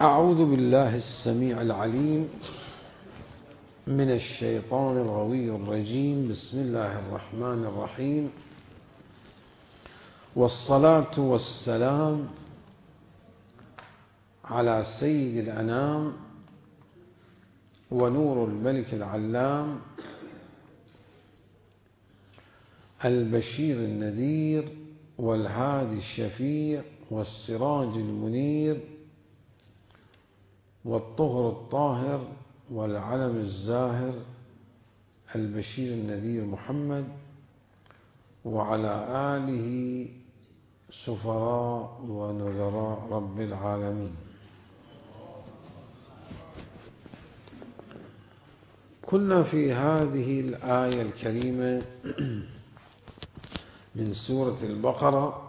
أعوذ بالله السميع العليم من الشيطان الغوي الرجيم. بسم الله الرحمن الرحيم، والصلاة والسلام على سيد الأنام ونور الملك العلام البشير النذير والهادي الشفيع والسراج المنير والطهر الطاهر والعلم الزاهر البشير النذير محمد وعلى آله سفراء ونذراء رب العالمين. كنا في هذه الآية الكريمة من سورة البقرة،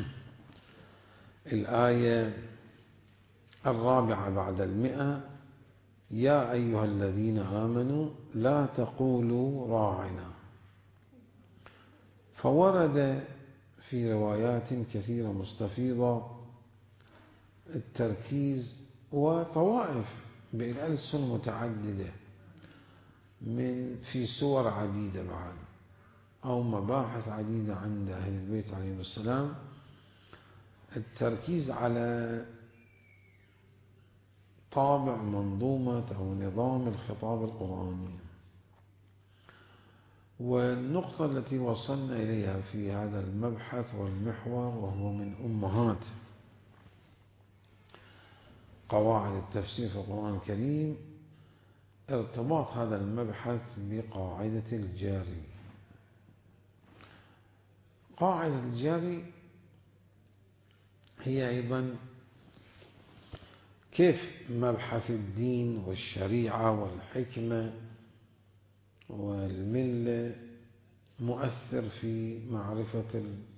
الآية 4 يا أيها الذين آمنوا لا تقولوا راعنا. فورد في روايات كثيرة مستفيضة التركيز وطوائف بالألسن متعددة في سور عديدة بعد أو مباحث عديدة عند أهل البيت عليهم السلام، التركيز على طابع منظومة أو نظام الخطاب القرآني. والنقطة التي وصلنا إليها في هذا المبحث والمحور، وهو من أمهات قواعد التفسير في القرآن الكريم، ارتباط هذا المبحث بقاعدة الجاري. قاعدة الجاري هي أيضا كيف مبحث الدين والشريعة والحكمة والملة مؤثر في معرفة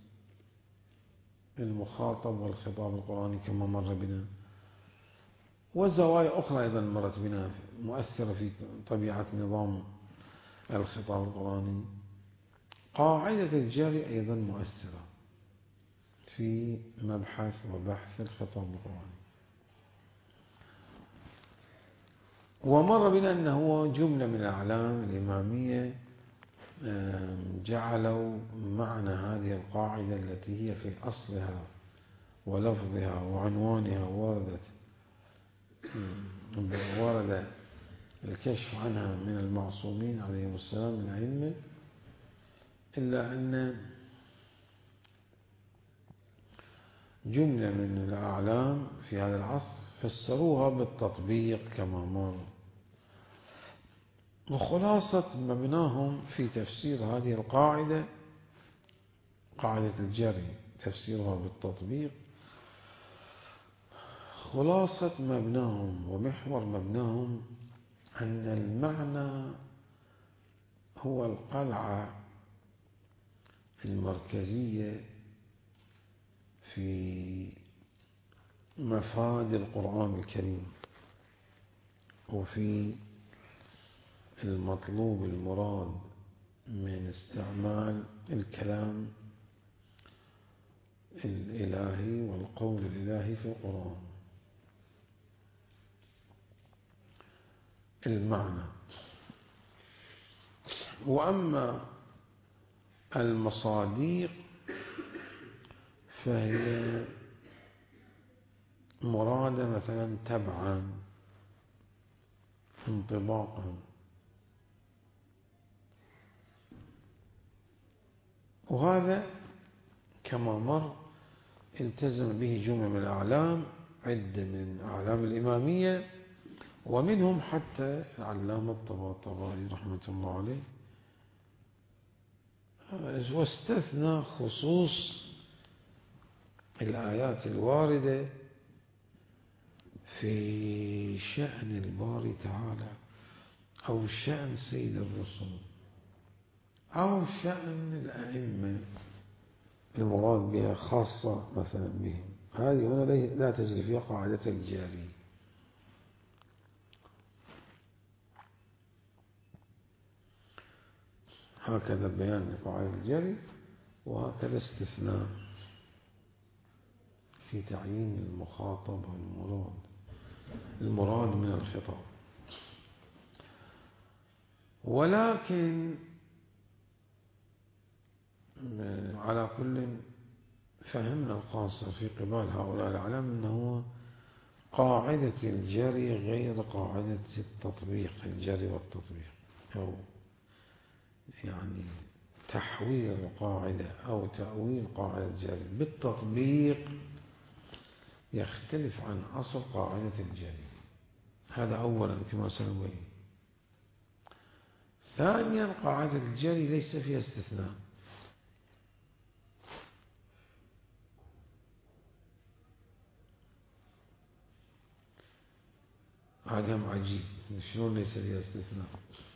المخاطب والخطاب القرآني كما مر بنا، وزوايا أخرى أيضا مرت بنا مؤثرة في طبيعة نظام الخطاب القرآني. قاعدة الجاري أيضا مؤثرة في مبحث وبحث الخطاب القرآني. ومر بنا أنه جملة من الأعلام الإمامية جعلوا معنى هذه القاعدة التي هي في أصلها ولفظها وعنوانها ورد الكشف عنها من المعصومين عليهم السلام من الأئمة، إلا أن جملة من الأعلام في هذا العصر فسروها بالتطبيق كما مر. وخلاصة مبناهم في تفسير هذه القاعدة، قاعدة الجري تفسيرها بالتطبيق، خلاصة مبناهم ومحور مبناهم أن المعنى هو القلعة المركزية في مفاد القرآن الكريم وفي المطلوب المراد من استعمال الكلام الإلهي والقول الإلهي في القرآن. المعنى. وأما المصاديق فهي مرادة مثلا تبعا انطباقا، وهذا كما مر التزم به جملة من الأعلام، عدة من أعلام الإمامية، ومنهم حتى العلامة الطباطبائي رحمة الله عليه، واستثنى خصوص الآيات الواردة في شأن الباري تعالى أو شأن سيد الرسل أو شأن الأئمة المراد بها خاصة مثلا بهم. هذه هنا لا تجري فيها قاعدة الجاري. هكذا بيان لقاعدة الجاري، وهكذا استثناء في تعيين المخاطب والمراد. المراد من الخطاب. ولكن على كل فهمنا القاصر في قبال هؤلاء الأعلام أنه قاعدة الجري غير قاعدة التطبيق، الجري والتطبيق، أو يعني تحويل قاعدة أو تأويل قاعدة الجري بالتطبيق يختلف عن أصل قاعدة الجري. هذا أولا كما سنبين. ثانيا قاعدة الجري ليس فيها استثناء. هذا عجيب، شلون ليس فيها استثناء؟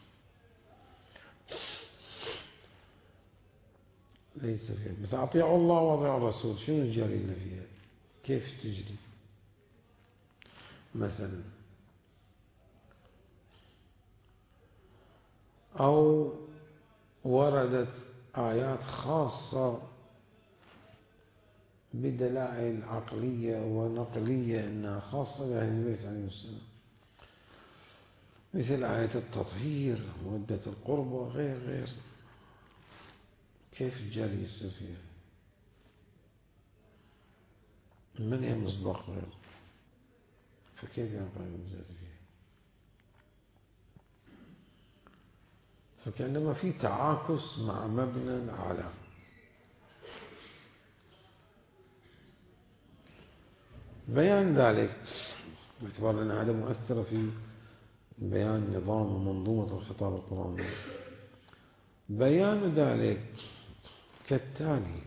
ليس فيها، مثل أطيعوا الله وأطيعوا الرسول، شنو الجري اللي فيها؟ كيف تجري؟ مثلا أو وردت آيات خاصة بدلائل عقلية ونقلية أنها خاصة بأهل البيت عليهم السلام، مثل آية التطهير، مودة القربى، غير. كيف الجري يصير فيها؟ من هي مصداق غيره؟ فكيف ينقل الجري فيها؟ فكأنما في تعاكس مع مبنى الأعلام. بيان ذلك باعتبار أن هذا مؤثر في بيان نظام ومنظومة الخطاب القرآني. بيان ذلك كالتالي: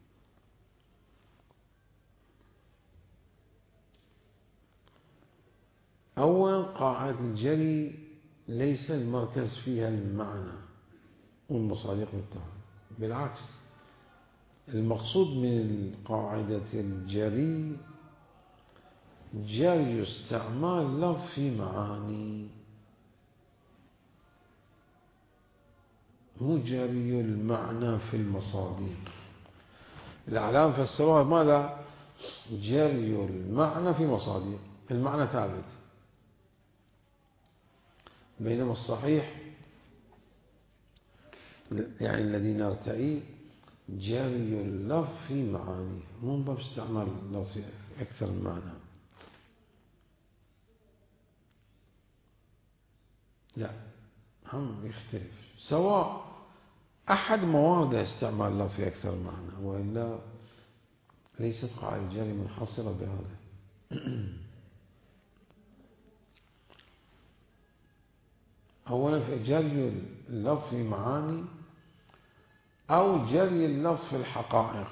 أولا قاعدة الجري ليس المركز فيها المعنى والمصادق بالتالي، بالعكس المقصود من قاعدة الجري جري استعمال لفظ في معاني، مو جري المعنى في المصادق. الأعلام فسروها ماذا؟ جري المعنى في مصادق، المعنى ثابت، بينما الصحيح يعني الذي نرتئي جري اللفظ في معاني، مو باب استعمال اللفظ أكثر من معنى. لا، هم يختلف، سواء أحد موارد استعمال اللفظ في أكثر من معنى، وإلا ليست قاعدة الجري منحصرة بهذا. أولا في جري اللفظ في معاني أو جري اللفظ في الحقائق،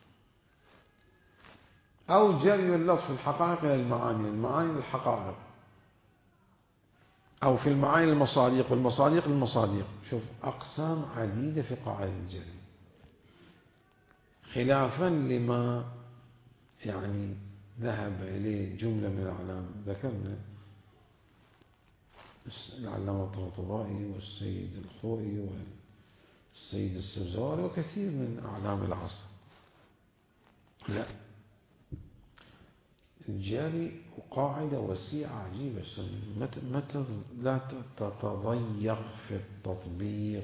أو جري اللفظ في الحقائق إلى المعاني، المعاني للحقائق، أو في المعاني المصادق، والمصادق للمصادق. شوف أقسام عديدة في قاعدة الجري، خلافا لما يعني ذهب إليه جملة من الأعلام. ذكرنا العلامة الطباطبائي والسيد الخوئي والسيد السبزواري وكثير من أعلام العصر. لا، الجري قاعدة وسيعة عجيبة، متى لا تتضيق في التطبيق.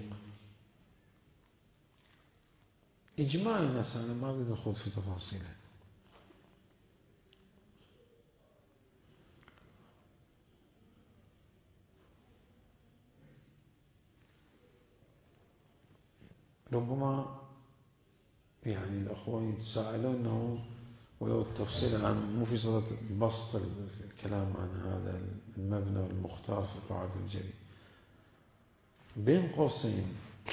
إجماع الناس، أنا ما أريد أخوض في تفاصيله، ربما يعني الأخوان يتساءلون أنه ولو التفصيل عن مو في صدد بسط الكلام عن هذا المبنى المختار في قاعدة الجري. بين قوسين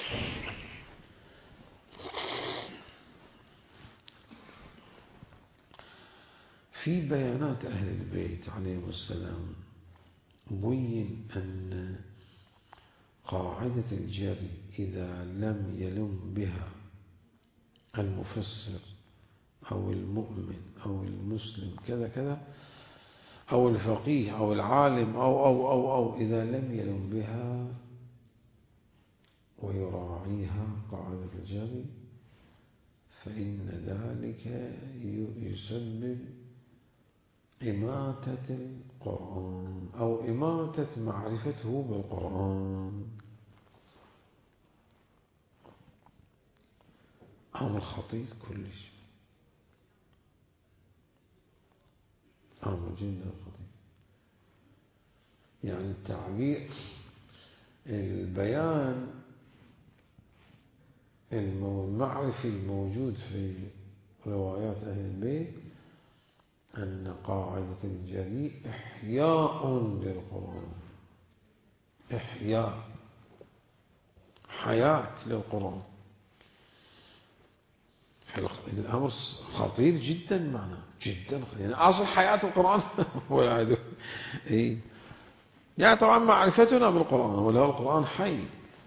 في بيانات أهل البيت عليهم السلام بين أن قاعدة الجري إذا لم يلم بها المفسر أو المؤمن أو المسلم كذا كذا، أو الفقيه أو العالم أو إذا لم يلم بها ويراعيها قاعدة الجري، فإن ذلك يسبب إماتة القرآن أو إماتة معرفته بالقرآن. أمر خطير كلش، أمر جدا خطير. يعني التعبير، البيان المعرفي الموجود في روايات أهل البيت أن قاعدة الجري إحياء للقرآن، إحياء، حياة للقرآن. الأمر خطير جدا، معناه جدا خطير. يعني أصل حياة القرآن هو يعني طبعا معرفتنا بالقرآن، وله القرآن حي.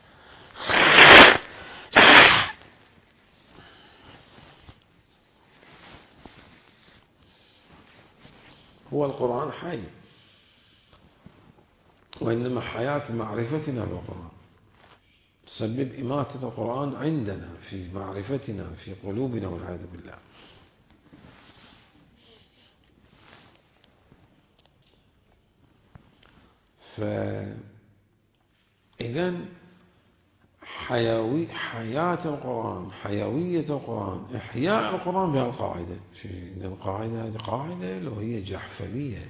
هو القرآن حي، وإنما حياة معرفتنا بالقرآن تسبب إماتة القرآن عندنا في معرفتنا في قلوبنا والعياذ بالله. فإذن حياة القرآن، حيوية القرآن، إحياء القرآن بهالقاعدة. القاعدة هذه قاعدة لو هي جحفلية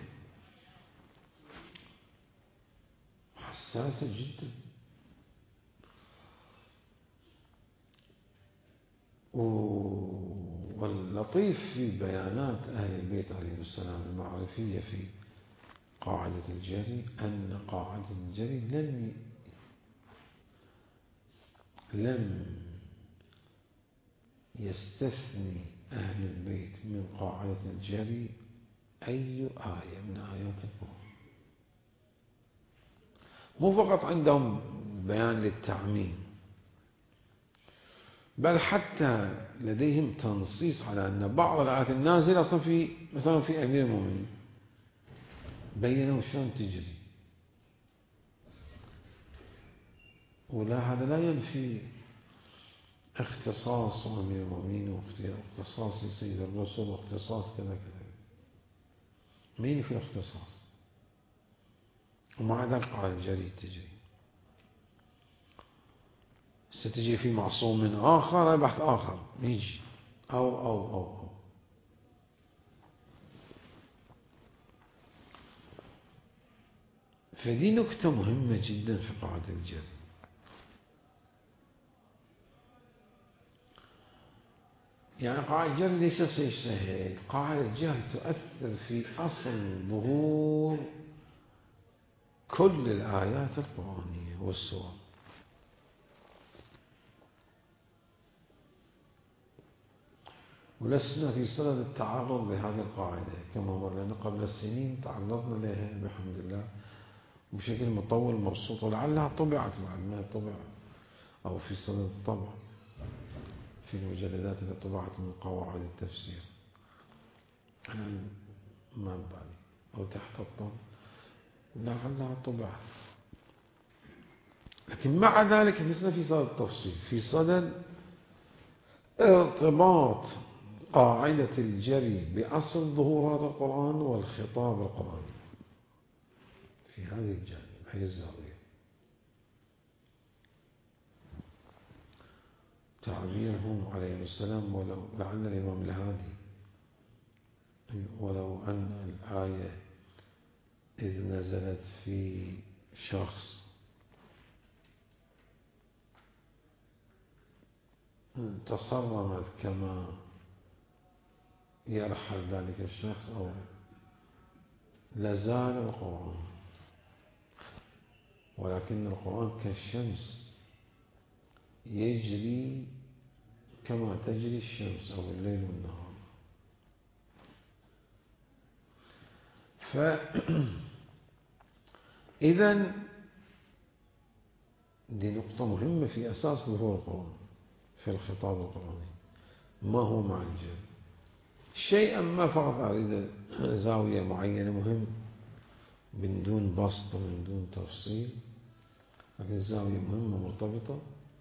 حساسة جدا. واللطيف في بيانات أهل البيت عليهم السلام المعرفية في قاعدة الجري أن قاعدة الجري لم يستثني أهل البيت من قاعدة الجري أي آية من آيات القرآن. مو فقط عندهم بيان للتعميم، بل حتى لديهم تنصيص على أن بعض الآيات النازلة أصلا في مثلا في أمير المؤمنين بينوا شلون تجري. ولا هذا لا ينفي اختصاص أمير المؤمنين واختصاص سيد الرسل واختصاص كذا كذا، ما ينفي الاختصاص. ومع ذلك قال الجري تجري، ستجي في معصوم من آخر بحث آخر يجي أو فدي نكتة مهمة جدا في قاعدة الجري. يعني قاعدة الجري ليس شيء سهل. قاعدة الجري تؤثر في أصل ظهور كل الآيات القرآنية والسور. ولسنا في صدد التعرض لهذه القاعدة كما مرنا قبل السنين، تعرضنا لها بحمد الله بشكل مطول مبسوط، ولعلها طبعت بعد ما طبع أو في صدد الطبع في المجلدات التي طبعت من قواعد التفسير. أنا ما بالي أو تحت الطبع لعلها طبعت. لكن مع ذلك لسنا في صدد التفصيل، في صدد ارتباط قاعدة الجري بأصل ظهور هذا القرآن والخطاب القرآني في هذه الجانب، هذه الزاوية. تعبيرهم عليه السلام ولو لعل الإمام الهادي ولو أن الآية إذ نزلت في شخص تصرمت كما يرحل ذلك الشخص أو لازال القرآن، ولكن القرآن كالشمس يجري كما تجري الشمس أو الليل والنهار. فإذا دي نقطة مهمة في أساس ظهور القرآن في الخطاب القرآني. ما هو مع الجر شيئا ما فقط أريد زاوية معينة مهم من دون بسط ومن دون تفصيل، لكن زاوية مهمة مرتبطة.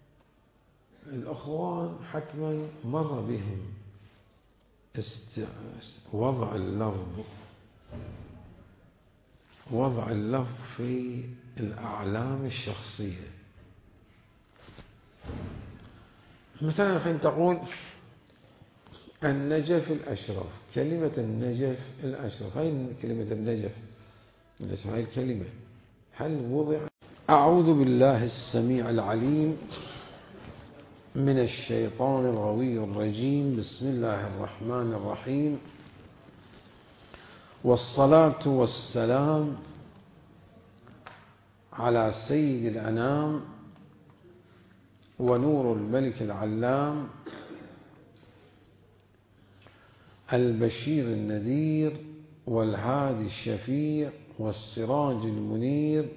الأخوان حتما مر بهم وضع اللفظ وضع اللفظ في الأعلام الشخصية. مثلا حين تقول النجف الأشرف، كلمة النجف الأشرف، هاي كلمة النجف الأشرف، هاي الكلمة هل وضع؟ أعوذ بالله السميع العليم من الشيطان الغوي الرجيم. بسم الله الرحمن الرحيم، والصلاة والسلام على سيد الأنام ونور الملك العلام البشير النذير والهادي الشفيع والسراج المنير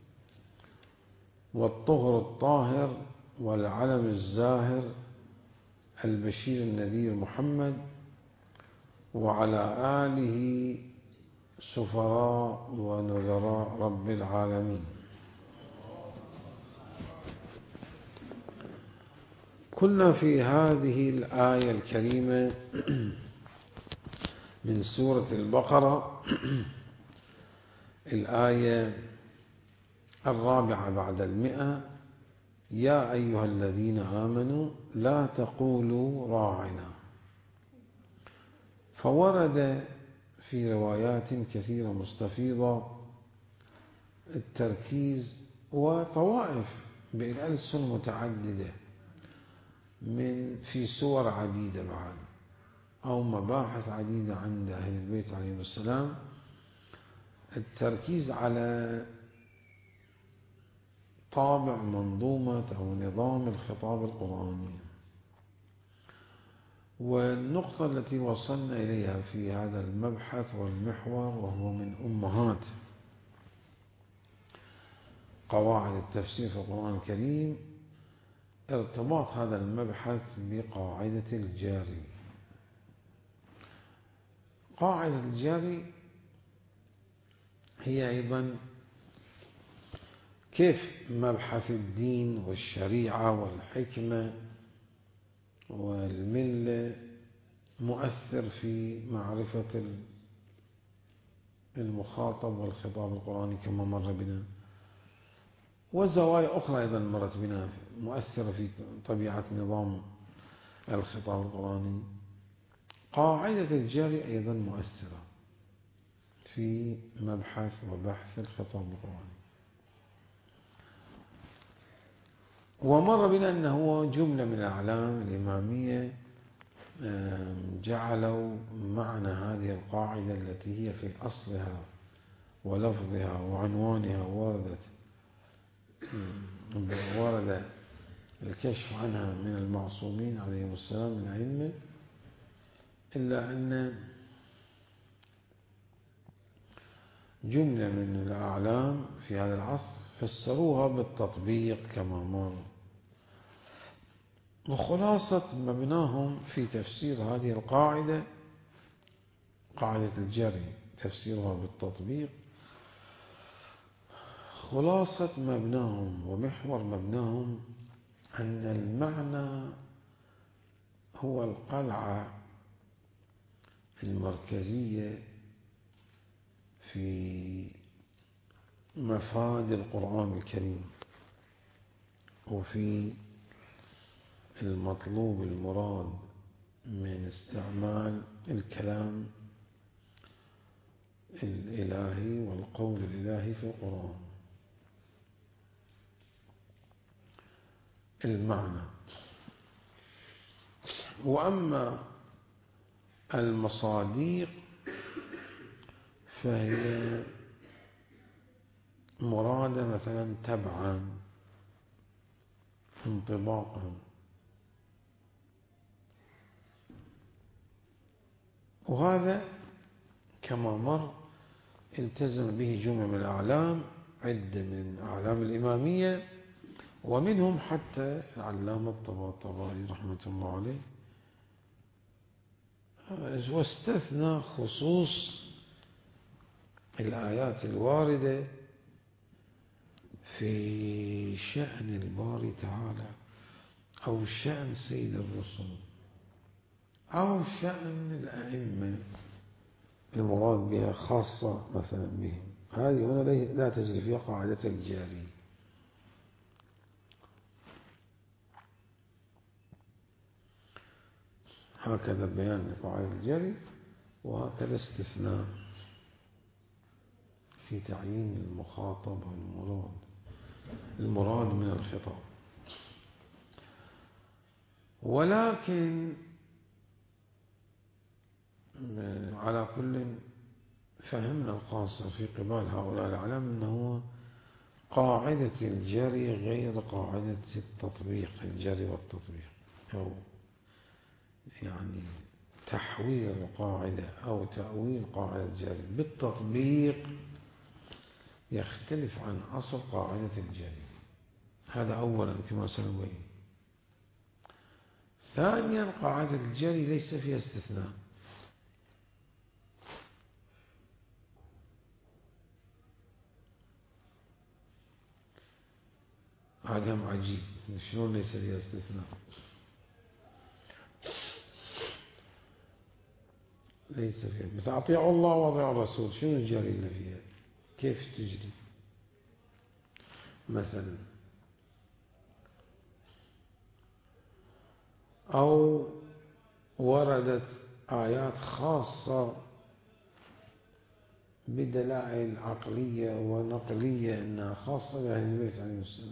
والطهر الطاهر والعلم الزاهر البشير النذير محمد وعلى آله سفراء ونذراء رب العالمين. كنا في هذه الآية الكريمة من سورة البقرة، الآية 4 بعد 100: يا أيها الذين آمنوا لا تقولوا راعنا. فورد في روايات كثيرة مستفيضة التركيز، وطوائف بالألسن متعددة في سور عديدة بعد، أو مباحث عديدة عند أهل البيت عليهم السلام، التركيز على طابع منظومة أو نظام الخطاب القرآني. والنقطة التي وصلنا إليها في هذا المبحث والمحور، وهو من أمهات قواعد التفسير في القرآن الكريم، ارتباط هذا المبحث بقاعدة الجاري. قاعدة الجاري هي أيضا كيف مبحث الدين والشريعة والحكمة والملة مؤثر في معرفة المخاطب والخطاب القرآني كما مر بنا، وزوايا أخرى أيضا مرت بنا مؤثرة في طبيعة نظام الخطاب القرآني. قاعدة الجاري أيضا مؤثرة في مبحث وبحث الخطاب القرآني. ومر بنا أنه جملة من الأعلام الإمامية جعلوا معنى هذه القاعدة التي هي في أصلها ولفظها وعنوانها ورد الكشف عنها من المعصومين عليهم السلام من الأئمة، إلا أن جملة من الأعلام في هذا العصر فسروها بالتطبيق كما مر. وخلاصة مبناهم في تفسير هذه القاعدة، قاعدة الجري تفسيرها بالتطبيق، خلاصة مبناهم ومحور مبناهم أن المعنى هو القلعة المركزية في مفاد القرآن الكريم، وفي المطلوب المراد من استعمال الكلام الإلهي والقول الإلهي في القرآن. المعنى. وأما المصاديق فهي مرادة مثلا تبعا انطباقا، وهذا كما مر التزم به جملة من الأعلام، عدة من أعلام الإمامية، ومنهم حتى العلامة الطباطبائي رحمة الله عليه، واستثنى خصوص الآيات الواردة في شأن الباري تعالى أو شأن سيد الرسل أو شأن الأئمة المراد بها خاصة مثلا بهم. هذه هنا لا تجري فيها قاعدة الجاري. هكذا بيان لقاعدة الجاري، وهكذا استثناء في تعيين المخاطب والمراد من الخطاب. ولكن على كل فهمنا القاصر في قبال هؤلاء الأعلام أنه قاعدة الجري غير قاعدة التطبيق، الجري والتطبيق، أو يعني تحويل القاعدة أو تأويل قاعدة الجري بالتطبيق يختلف عن أصل قاعدة الجري. هذا أولا كما سنبين. ثانيا قاعدة الجري ليس فيها استثناء. هذا عجيب، شلون ليس فيها استثناء؟ ليس فيها، مثل أطيعوا الله وأطيعوا الرسول، شنو الجري اللي فيها؟ كيف تجري؟ مثلا أو وردت آيات خاصة بدلائل عقلية ونقلية أنها خاصة بأهل البيت عليهم السلام،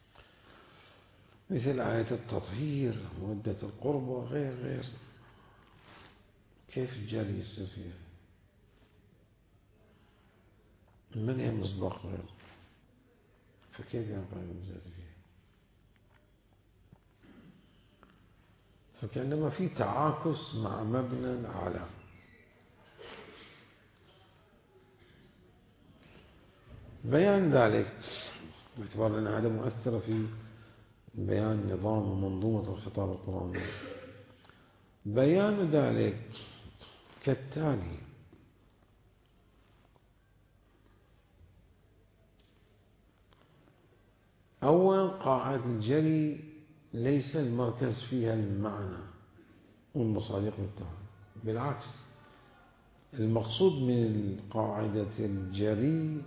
مثل آية التطهير، مودة القربى، غير. كيف الجري يصير فيها؟ من هي مصداق غير؟ فكيف ينقل الجري فيها؟ فكأنما في تعاكس مع مبنى الأعلى. بيان ذلك باعتبار أن هذا مؤثر في بيان نظام ومنظومة الخطاب القرآني. بيان ذلك كالتالي: أولا قاعدة الجري ليس المركز فيها المعنى والمصادق بالتالي، بالعكس المقصود من قاعدة الجري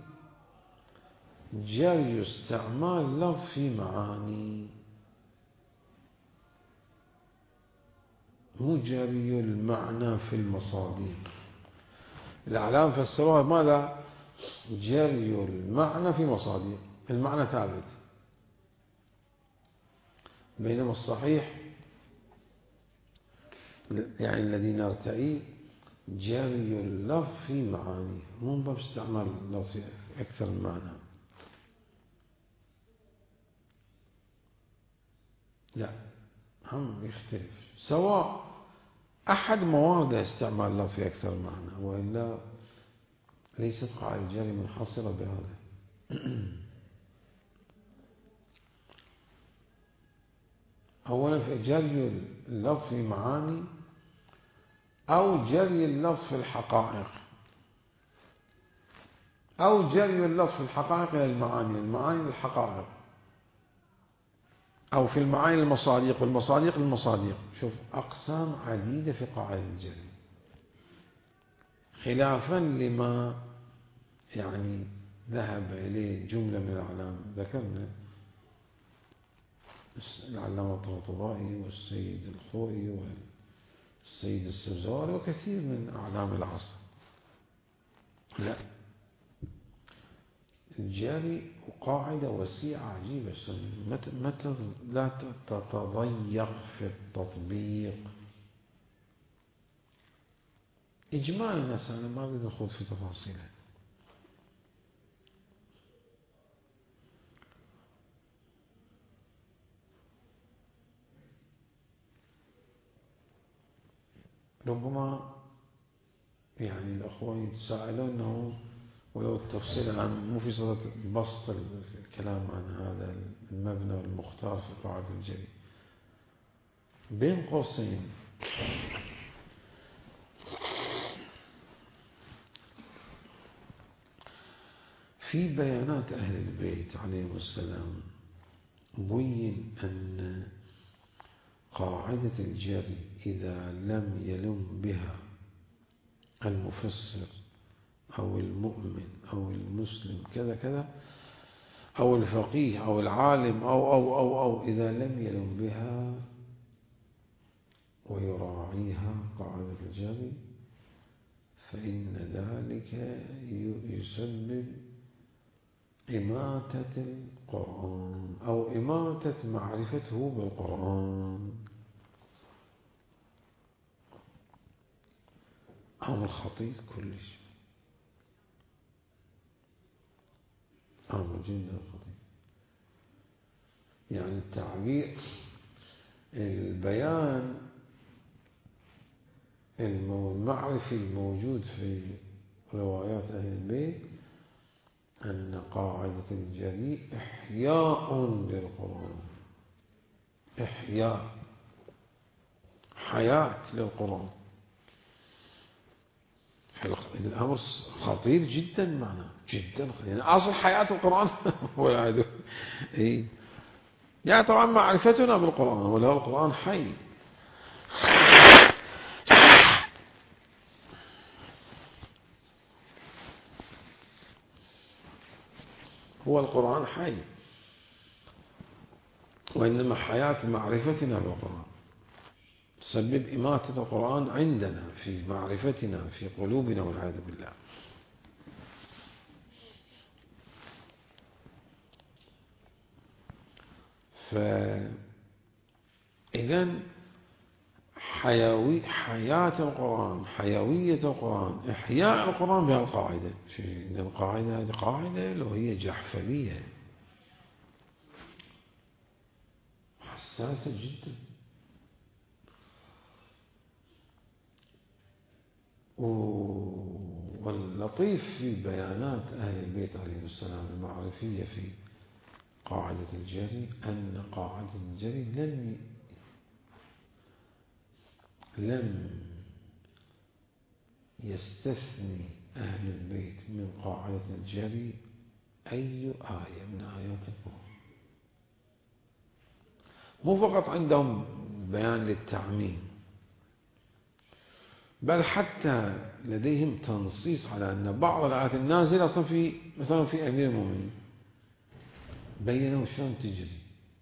جري استعمال لفظ في معاني، مو جري المعنى في المصادق. الأعلام فسروها ماذا؟ جري المعنى في مصادق، المعنى ثابت، بينما الصحيح يعني الذي نرتئي جري اللفظ في معاني، مو باب استعمال اللفظ أكثر من معنى. لا، هم يختلف، سواء أحد موارد استعمال اللفظ في أكثر من معنى، وإلا ليست قاعدة الجري منحصرة بهذا. أولا في جري اللفظ في معاني أو جري اللفظ في الحقائق، أو جري اللفظ في الحقائق إلى المعاني للحقائق، أو في المعاني المصادق والمصادق للمصادق. شوف أقسام عديدة في قاعدة الجري، خلافا لما يعني ذهب إليه جملة من الأعلام. ذكرنا العلامة الطباطبائي والسيد الخوئي والسيد السبزواري وكثير من أعلام العصر. لا، الجري قاعدة وسيعة عجيبة، لا تتضيق في التطبيق. إجماع الناس، أنا ما أريد أخوض في تفاصيلها. ربما يعني الأخوان يتساءلون أنه ولو التفصيل عن مو في صدد بسط الكلام عن هذا المبنى المختار في قاعدة الجري. بين قوسين، في بيانات أهل البيت عليهم السلام بين أن قاعدة الجري إذا لم يلم بها المفسر أو المؤمن أو المسلم كذا كذا، أو الفقيه أو العالم أو إذا لم يلم بها ويراعيها قاعدة الجري فإن ذلك يسبب إماتة القرآن أو إماتة معرفته بالقرآن. أمر خطير كلش، أمر جدا خطير. يعني التعبير البيان المعرفي الموجود في روايات أهل البيت أن قاعدة الجري إحياء للقرآن، إحياء، حياة للقرآن. الأمر خطير جدا، معناه جدا خطير. يعني أصل حياة القرآن هو يعني طبعا معرفتنا بالقرآن، وله القرآن حي. هو القرآن حي، وإنما حياة معرفتنا بالقرآن تسبب إماتة القرآن عندنا في معرفتنا في قلوبنا والعياذ بالله. فإذن حياة القرآن، حيوية القرآن، إحياء القرآن بهالقاعدة. القاعدة هذه قاعدة لو هي جحفلية حساسة جدا. واللطيف في بيانات أهل البيت عليهم السلام المعرفية في قاعدة الجري أن قاعدة الجري لم يستثني أهل البيت من قاعدة الجري أي آية من آيات القرآن. مو فقط عندهم بيان للتعميم، بل حتى لديهم تنصيص على أن بعض الآيات النازلة أصلا في مثلا في أمير المؤمنين بينوا شلون تجري.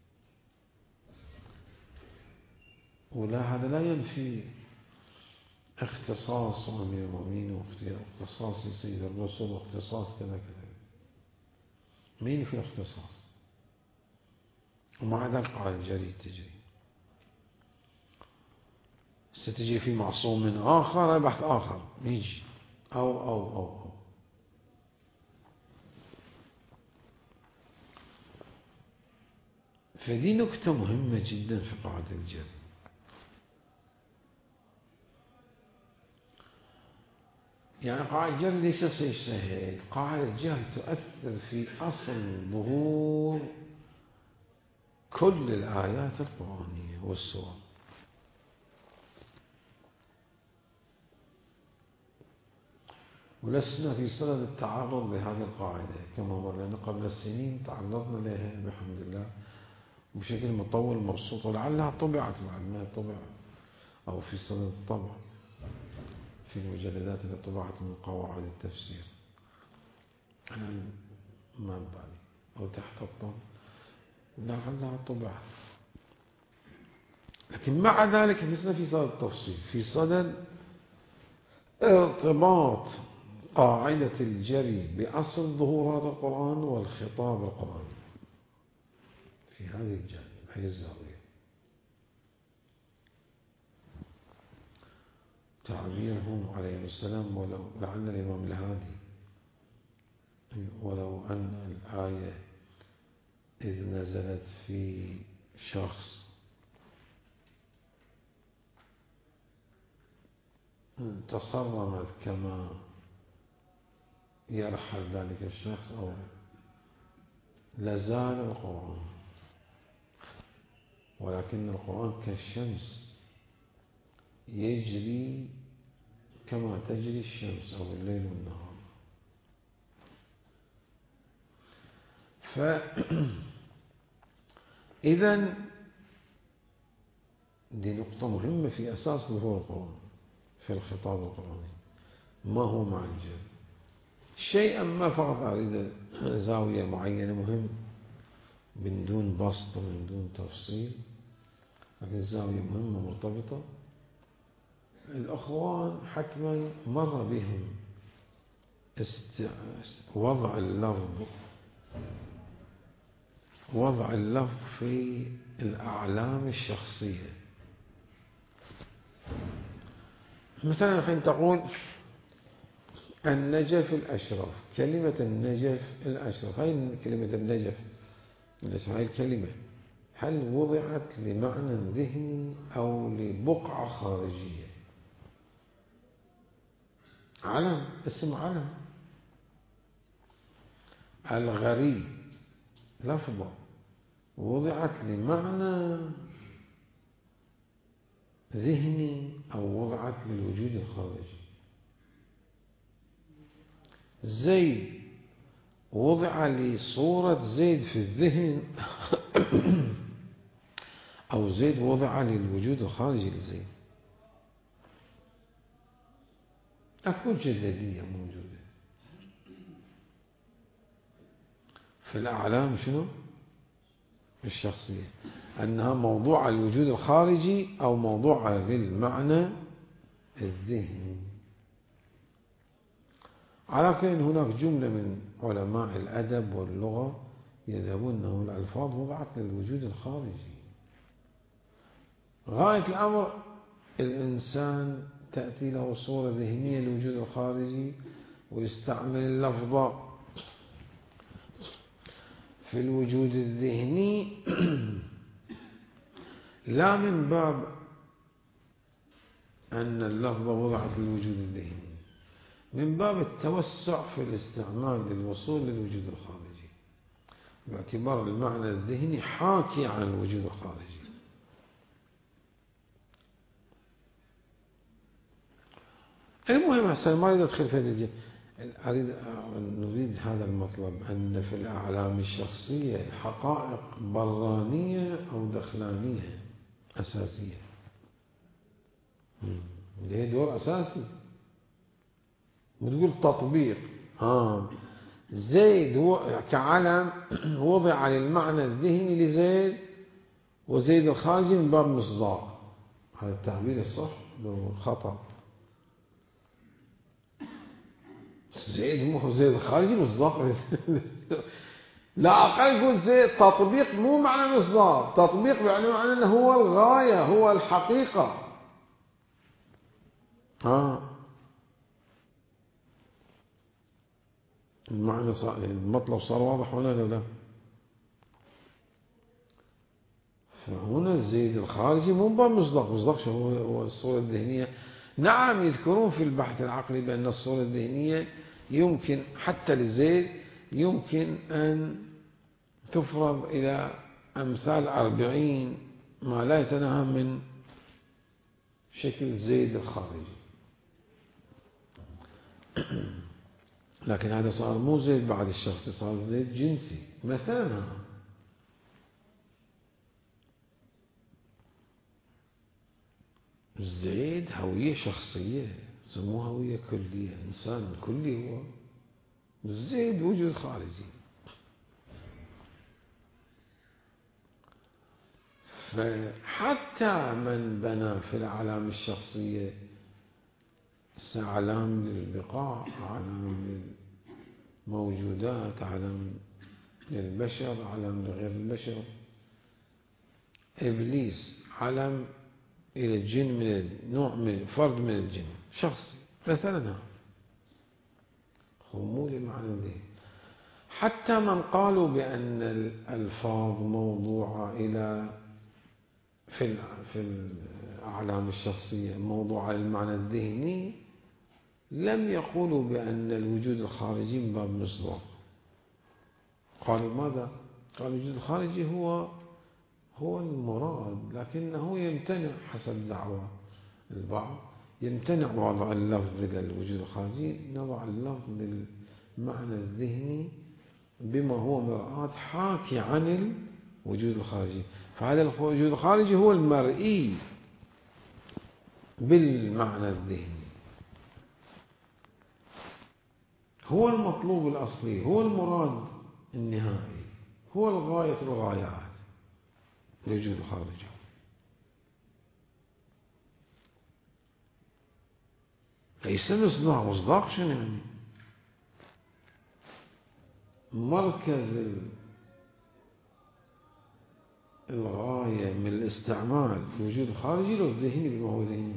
ولا هذا لا ينفي اختصاص أمير المؤمنين واختصاص سيد الرسل واختصاص كذا كذا، مين في اختصاص، ومع ذلك قال الجري تجري. ستجي في معصوم من آخر بحث آخر يجي أو فدي نكتة مهمة جدا في قاعدة الجري. يعني قاعدة الجري ليس شيء سهل. قاعدة الجري تؤثر في أصل ظهور كل الآيات القرآنية والسور. ولسنا في صدد التعرض لهذه القاعدة كما مرنا قبل السنين، تعرضنا لها بحمد الله بشكل مطول مبسوط، ولعلها طبعت بعد ما طبع أو في صدد الطبع في المجلدات التي طبعت من قواعد التفسير. أنا ما بالي أو تحت الطبع لعلها طبعت. لكن مع ذلك لسنا في صدد التفصيل، في صدد ارتباط قاعدة الجري بأصل ظهور هذا القرآن والخطاب القرآني في هذه الجانب، هذه الزاوية. تعبيرهم عليه السلام ولو لعل الإمام الهادي ولو أن الآية إذ نزلت في شخص تصرمت كما يرحل ذلك الشخص أو لازال القرآن، ولكن القرآن كالشمس يجري كما تجري الشمس أو الليل والنهار. فإذا دي نقطة مهمة في أساس ظهور القرآن في الخطاب القرآني. ما هو مع الجري؟ شيئا ما فقط أريد زاوية معينة مهم من دون بسط ومن دون تفصيل، لكن الزاوية مهمة مرتبطة. الأخوان حتما مر بهم وضع اللفظ في الأعلام الشخصية. مثلا الحين تقول النجف الأشرف، كلمة النجف الأشرف، هاي كلمة النجف هاي الكلمة هل وضعت لمعنى ذهني أو لبقعة خارجية؟ علم، اسم علم. الغريب لفظة وضعت لمعنى ذهني أو وضعت للوجود الخارجي. زيد وضع لصورة زيد في الذهن أو زيد وضع للوجود الخارجي لزيد. أكو جلدية موجودة في الأعلام شنو؟ الشخصية، أنها موضوع الوجود الخارجي أو موضوع للمعنى الذهني. على كل هناك جملة من علماء الأدب واللغة يذهبون أنه الألفاظ وضعت للوجود الخارجي. غاية الأمر الإنسان تأتي له صورة ذهنية للوجود الخارجي ويستعمل اللفظ في الوجود الذهني لا من باب أن اللفظ وضعت للوجود الذهني، من باب التوسع في الاستعمال للوصول للوجود الخارجي، باعتبار المعنى الذهني حاكي عن الوجود الخارجي. المهم أحسن ما أريد أدخل في هذه نريد هذا المطلب، أن في الأعلام الشخصية حقائق برانية أو دخلانية أساسية، ده دور أساسي. بتقول تطبيق زيد كعلم وضع للمعنى الذهني لزيد، وزيد الخارجي من باب مصداق. هذا التعبير الصح لو خطأ. زيد مو زيد الخارجي مصداق لا أقل يقول زيد تطبيق، مو معنى مصداق. تطبيق يعني معنى أنه هو الغاية، هو الحقيقة. المعنى المطلب صار واضح هنا لو لا؟ فهنا الزيد الخارجي مو باب مصداق. مصداق شو هو الصورة الذهنية. نعم يذكرون في البحث العقلي بأن الصورة الذهنية يمكن حتى للزيد يمكن أن تفرض إلى أمثال 40 ما لا يتناهى من شكل زيد الخارجي. لكن هذا صار مو زيد بعد الشخصي، صار زيد جنسي مثلا. زيد هوية شخصية، سموها هوية كلية، إنسان كلي هو. زيد وجود خارجي. فحتى من بنى في الأعلام الشخصية أعلام للبقاع، أعلام للموجودات، أعلام للبشر، أعلام لغير البشر. إبليس علم إلى الجن من نوع من فرد من الجن شخصي مثلا، خمول معنى ذهن. حتى من قالوا بأن الألفاظ موضوعة في الأعلام الشخصية موضوعة للمعنى الذهني، لم يقولوا بأن الوجود الخارجي من باب مصداق. قالوا ماذا؟ قالوا الوجود الخارجي هو المراد، لكنه يمتنع حسب دعوى البعض، يمتنع وضع اللفظ للوجود الخارجي، نضع اللفظ للمعنى الذهني بما هو مرآة حاكي عن الوجود الخارجي. فهذا الوجود الخارجي هو المرئي بالمعنى الذهني، هو المطلوب الأصلي، هو المراد النهائي، هو الغاية الغايات الوجود الخارجي. ليس مصداق شنو يعني؟ مركز الغاية من الاستعمال في الوجود الخارجي لو الذهني بما هو ذهني،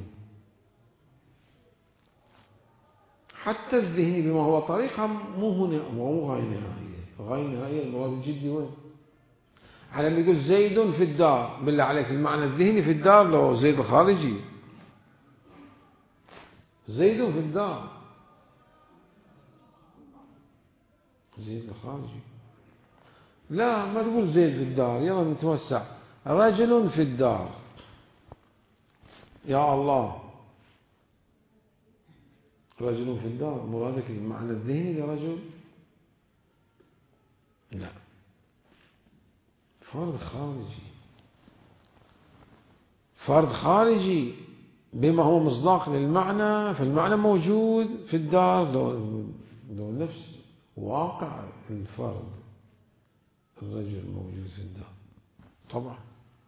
حتى الذهني بما هو طريقة مو هنا، مو غاية نهائية. الغاية النهائية المراد الجدي وين؟ على ما يقول زيد في الدار، بالله عليك المعنى الذهني في الدار لو زيد الخارجي، زيد في الدار، زيد الخارجي. لا ما تقول زيد في الدار، يلا نتوسع، رجل في الدار، يا الله رجل في الدار، مرادك المعنى الذهني لرجل؟ لا، فرد خارجي، فرد خارجي بما هو مصداق للمعنى، فالمعنى موجود في الدار لو نفس واقع الفرد، الرجل موجود في الدار طبعا.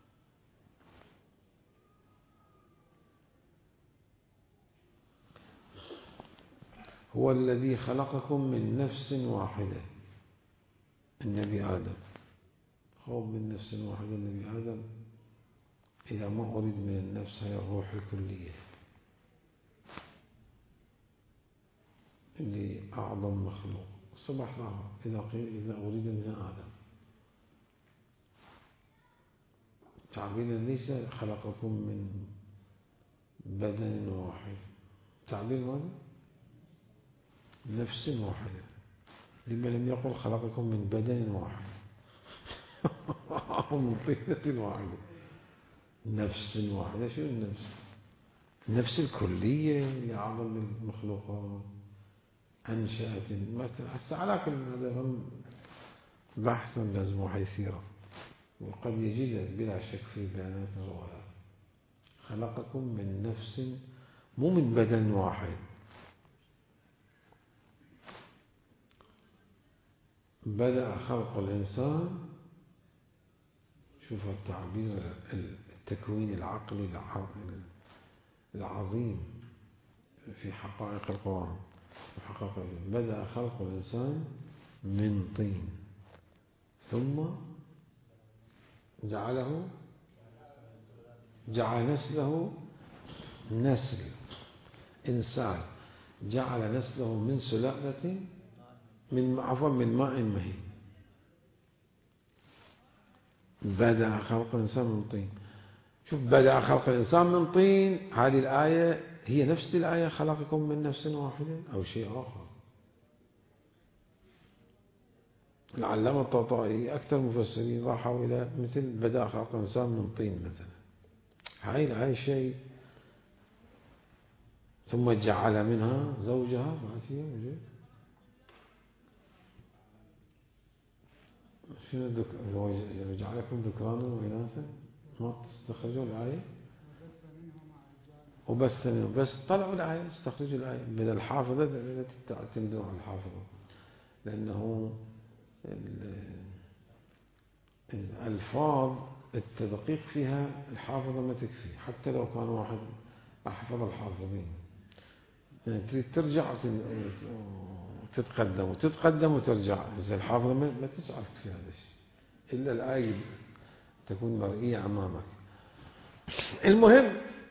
هو الذي خلقكم من نفس واحدة، النبي آدم، هو من نفس واحدة النبي آدم، إذا ما أريد من النفس هي الروح الكلية اللي أعظم مخلوق صبح لها، إذا أريد من آدم تعبير ليس خلقكم من بدن واحد، تعبير ماذا؟ نفس واحدة. لما لم يقل خلقكم من بدن واحد أو من طينة واحدة؟ نفس واحدة. شو النفس؟ النفس الكلية اللي أعظم المخلوقات، أنشأت هسه على كل هذا هم بحث لازم حيثيرة، وقد يجد بلا شك في بيانات الروايات. خلقكم من نفس، مو من بدن واحد. بدأ خلق الإنسان، شوف التعبير التكوين العقلي العظيم في حقائق القرآن. بدأ خلق الإنسان من طين ثم جعل نسله نسل إنسان، جعل نسله من سلالة من ماء مهين. بدأ خلق الإنسان من طين. شوف بدأ خلق الإنسان من طين، هذه الآية هي نفس الآية خلقكم من نفس واحدة أو شيء آخر. العلامة الططائي أكثر مفسرين راحوا إلى مثل بدأ خلق الإنسان من طين مثلا، هاي شيء. ثم جعل منها زوجها، ما فيها وجه شنو جعلكم ذكرانا وإناثا، ما تستخرجوا الآية وبث منهم، بس طلعوا الآية، استخرجوا الآية من الحافظة التي تعتمدون على الحافظة، لأنه الألفاظ التدقيق فيها الحافظة ما تكفي، حتى لو كان واحد أحفظ الحافظين، يعني تريد ترجع وتتقدم وترجع، إذا الحافظة ما تسعفك في هذا الشيء إلا الآية تكون مرئية أمامك. المهم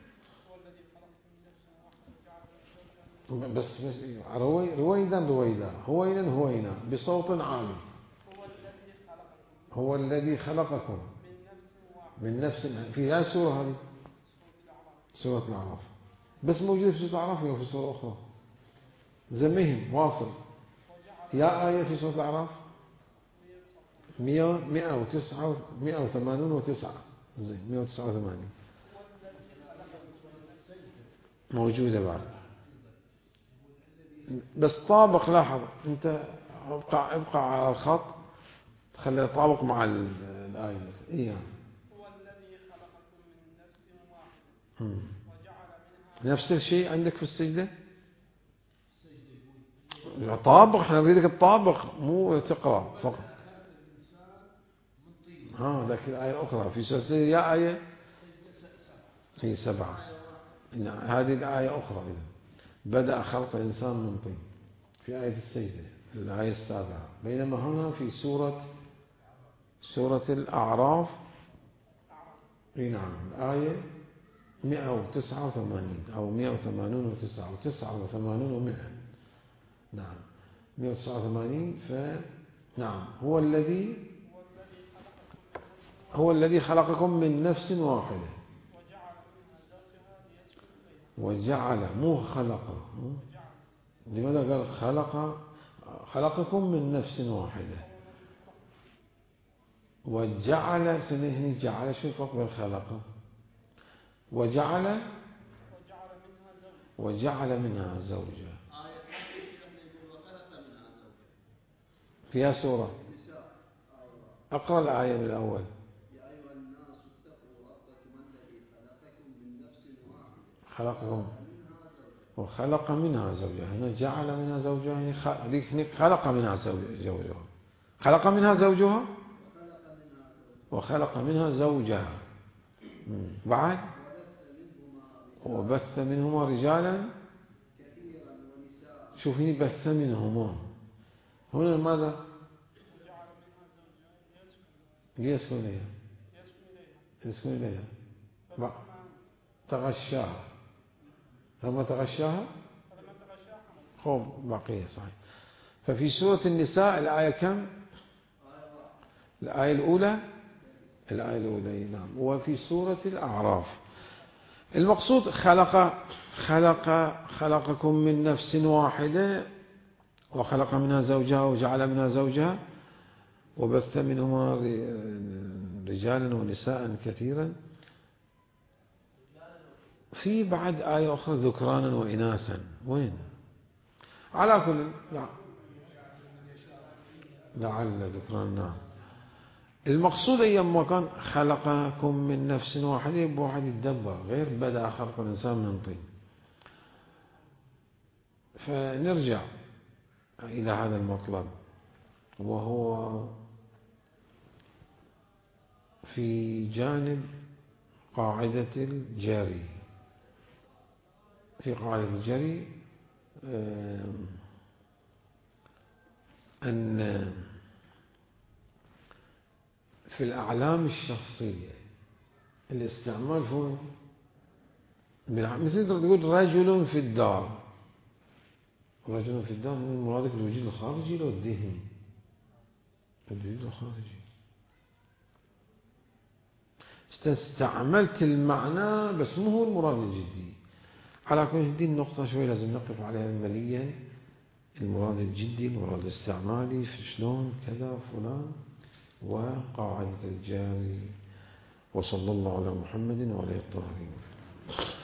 بس رويدا بصوت عالي. هو الذي خلقكم من نفس، في آية سورة هذه سورة الأعراف، بس موجودة في سورة الأعراف وفي سورة أخرى زمهم واصل. يا آية في سورة الأعراف 189 زين 189 موجودة بعد. بس طابق، لاحظ أنت، ابقى على الخط، خليه يطابق مع الآية. إيه هو الذي خلقكم من نفس واحدة وجعل منها، نفس الشيء عندك في السجدة طابق، احنا نريدك الطابق مو تقرأ فقط. ذاك الآية أخرى في سورة يا آية هي 7. هذه الآية أخرى. بدأ خلق الإنسان من طين في آية السجدة الآية 7. بينما هنا في سورة الأعراف نعم الآية 189 أو 189 أو 89 و100. نعم 189. فنعم هو الذي خلقكم من نفس واحدة وجعل مو خلق. لماذا قال خلقكم من نفس واحدة وجعل سنه جعل شو الفرق بين خلقه وجعل منها زوجها. فيها سورة. أقرأ الآية من الأول. خلقكم وخلق منها زوجها. هنا جعل منها زوجها، خلق منها زوجها. خلق منها زوجها وخلق منها زوجها. بعد وبث منهما رجالا. شوفيني بث منهما هنا ماذا؟ يسكن إليها تغشاها. لما تغشاها خب بقية صحيح. ففي سورة النساء الآية كم؟ الآية الأولى نعم. وفي سورة الأعراف المقصود خلقكم من نفس واحدة وخلق منها زوجها وجعل منها زوجها وبث منهما رجالا ونساء كثيرا. في بعد آية أخرى ذكرانا وإناثا. وين؟ على كل لعل ذكرانا. المقصود أيام كان خلقكم من نفس واحدة يبقى واحد يتدبر، غير بدأ خلق الإنسان من طين. فنرجع إلى هذا المطلب، وهو في جانب قاعدة الجري. في قاعدة الجري أن في الأعلام الشخصية الاستعمال هو مثل تقول رجل في الدار. رجل في الدار من مرادك الوجود الخارجي لو الذهني؟ الوجود الخارجي. استعملت المعنى بس مو هو المراد الجدي. على كل هذه النقطة شوي لازم نقف عليها مليا. المراد الجدي، المراد الاستعمالي، في شلون كذا فلان، وقاعدة الجاري. وصلى الله على محمد وعلى الطاهرين.